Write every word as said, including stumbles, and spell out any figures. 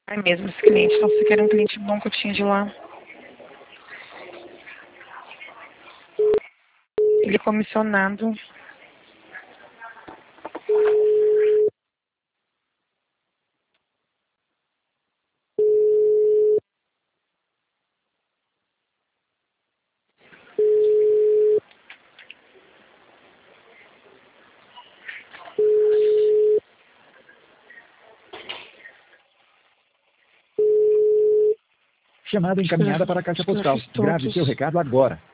É mesmo esse cliente. Nossa, que era um cliente bom que eu tinha de lá. Ele é comissionado. Chamada encaminhada para a caixa Acho que eu já postal. fiz Grave todos. seu recado agora.